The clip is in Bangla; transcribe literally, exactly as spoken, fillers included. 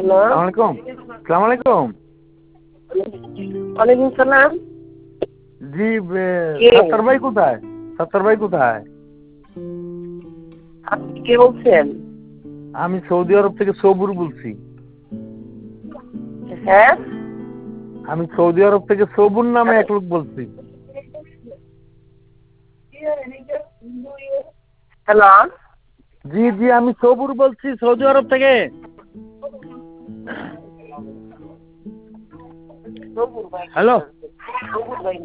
হ্যালো, সালাম আলাইকুম। সালাম আলাইকুম। ওয়ালাইকুম সালাম। জি, কে? সত্তর ভাই কোথায়? সত্তর ভাই কোথায়? আপনি কে বলছেন? আমি সৌদি আরব থেকে সবুর বলছি। হ্যাঁ, আমি সৌদি আরব থেকে সবুর নামে এক লোক বলছি। হ্যালো, জি জি, আমি সবুর বলছি সৌদি আরব থেকে। সবুর ভাই। হ্যালো। সবুর ভাই